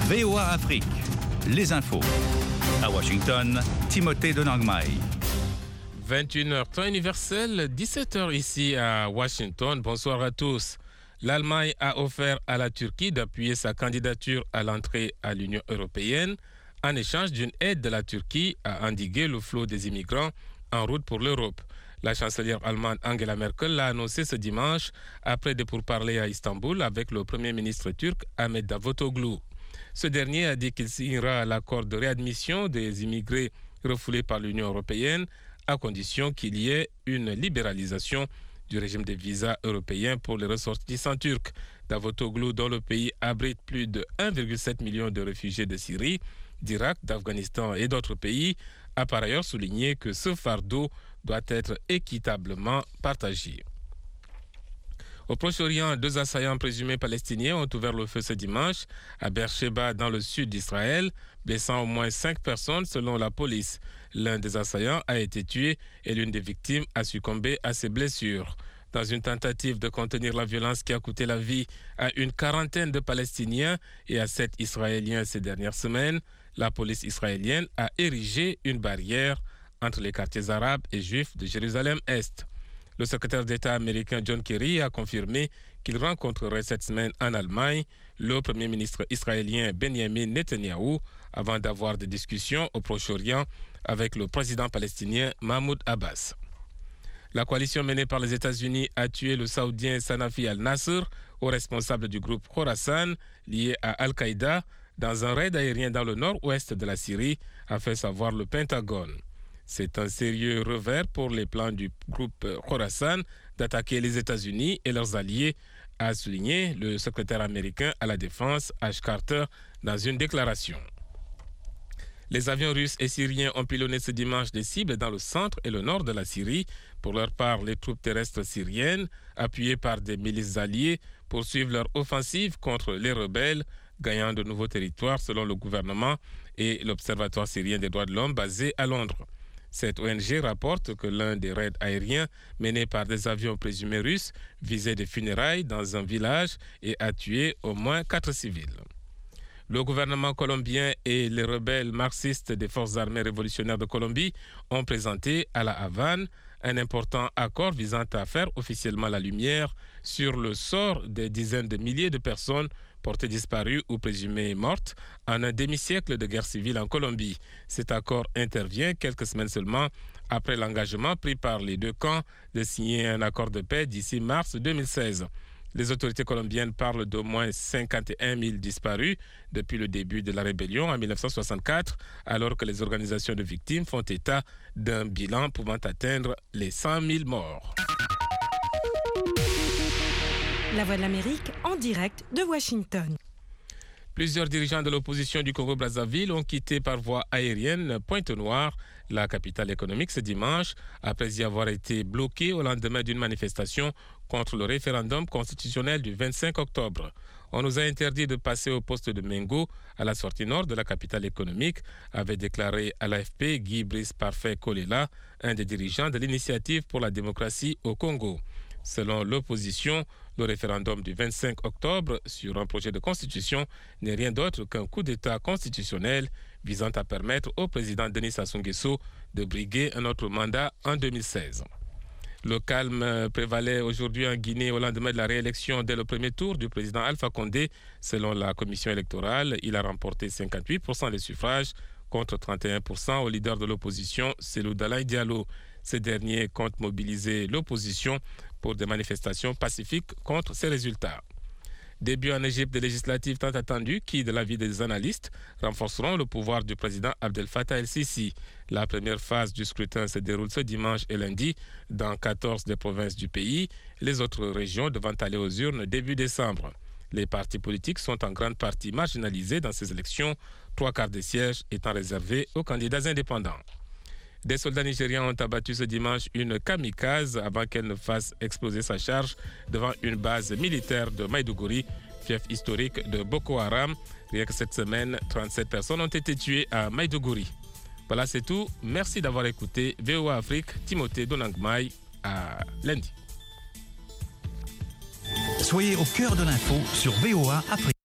VOA Afrique, les infos. À Washington, Timothée Donangmai. 21h temps universel, 17h ici à Washington. Bonsoir à tous. L'Allemagne a offert à la Turquie d'appuyer sa candidature à l'entrée à l'Union européenne en échange d'une aide de la Turquie à endiguer le flot des immigrants en route pour l'Europe. La chancelière allemande Angela Merkel l'a annoncé ce dimanche après des pourparlers à Istanbul avec le premier ministre turc Ahmet Davutoglu. Ce dernier a dit qu'il signera l'accord de réadmission des immigrés refoulés par l'Union européenne à condition qu'il y ait une libéralisation du régime des visas européens pour les ressortissants turcs. Davutoglu, dont le pays abrite plus de 1,7 million de réfugiés de Syrie, d'Irak, d'Afghanistan et d'autres pays, a par ailleurs souligné que ce fardeau doit être équitablement partagé. Au Proche-Orient, 2 assaillants présumés palestiniens ont ouvert le feu ce dimanche à Beersheba dans le sud d'Israël, blessant au moins 5 personnes selon la police. L'un des assaillants a été tué et l'une des victimes a succombé à ses blessures. Dans une tentative de contenir la violence qui a coûté la vie à une quarantaine de Palestiniens et à 7 Israéliens ces dernières semaines, la police israélienne a érigé une barrière entre les quartiers arabes et juifs de Jérusalem-Est. Le secrétaire d'État américain John Kerry a confirmé qu'il rencontrerait cette semaine en Allemagne le premier ministre israélien Benjamin Netanyahou avant d'avoir des discussions au Proche-Orient avec le président palestinien Mahmoud Abbas. La coalition menée par les États-Unis a tué le Saoudien Sanafi al-Nasr, haut responsable du groupe Khorasan lié à Al-Qaïda, dans un raid aérien dans le nord-ouest de la Syrie, a fait savoir le Pentagone. C'est un sérieux revers pour les plans du groupe Khorasan d'attaquer les États-Unis et leurs alliés, a souligné le secrétaire américain à la Défense, Ash Carter, dans une déclaration. Les avions russes et syriens ont pilonné ce dimanche des cibles dans le centre et le nord de la Syrie. Pour leur part, les troupes terrestres syriennes, appuyées par des milices alliées, poursuivent leur offensive contre les rebelles, gagnant de nouveaux territoires selon le gouvernement et l'Observatoire syrien des droits de l'homme basé à Londres. Cette ONG rapporte que l'un des raids aériens menés par des avions présumés russes visait des funérailles dans un village et a tué au moins 4 civils. Le gouvernement colombien et les rebelles marxistes des forces armées révolutionnaires de Colombie ont présenté à La Havane un important accord visant à faire officiellement la lumière sur le sort des dizaines de milliers de personnes portées disparues ou présumées mortes en un demi-siècle de guerre civile en Colombie. Cet accord intervient quelques semaines seulement après l'engagement pris par les 2 camps de signer un accord de paix d'ici mars 2016. Les autorités colombiennes parlent d'au moins 51 000 disparus depuis le début de la rébellion en 1964, alors que les organisations de victimes font état d'un bilan pouvant atteindre les 100 000 morts. La Voix de l'Amérique en direct de Washington. Plusieurs dirigeants de l'opposition du Congo-Brazzaville ont quitté par voie aérienne Pointe-Noire, la capitale économique, ce dimanche, après y avoir été bloqués au lendemain d'une manifestation contre le référendum constitutionnel du 25 octobre. On nous a interdit de passer au poste de Mengo, à la sortie nord de la capitale économique, avait déclaré à l'AFP Guy Brice Parfait Kolela, un des dirigeants de l'Initiative pour la démocratie au Congo. Selon l'opposition, le référendum du 25 octobre sur un projet de constitution n'est rien d'autre qu'un coup d'État constitutionnel visant à permettre au président Denis Sassou Nguesso de briguer un autre mandat en 2016. Le calme prévalait aujourd'hui en Guinée au lendemain de la réélection dès le premier tour du président Alpha Condé. Selon la commission électorale, il a remporté 58% des suffrages contre 31% au leader de l'opposition, Cellou Dalein Diallo. Ce dernier compte mobiliser l'opposition pour des manifestations pacifiques contre ces résultats. Début en Égypte des législatives tant attendues qui, de l'avis des analystes, renforceront le pouvoir du président Abdel Fattah el-Sisi. La première phase du scrutin se déroule ce dimanche et lundi dans 14 des provinces du pays, les autres régions devant aller aux urnes début décembre. Les partis politiques sont en grande partie marginalisés dans ces élections, 3/4 des sièges étant réservés aux candidats indépendants. Des soldats nigériens ont abattu ce dimanche une kamikaze avant qu'elle ne fasse exploser sa charge devant une base militaire de Maïdougouri, fief historique de Boko Haram. Rien que cette semaine, 37 personnes ont été tuées à Maïdougouri. Voilà, c'est tout. Merci d'avoir écouté VOA Afrique. Timothée Donangmai, à lundi. Soyez au cœur de l'info sur VOA Afrique.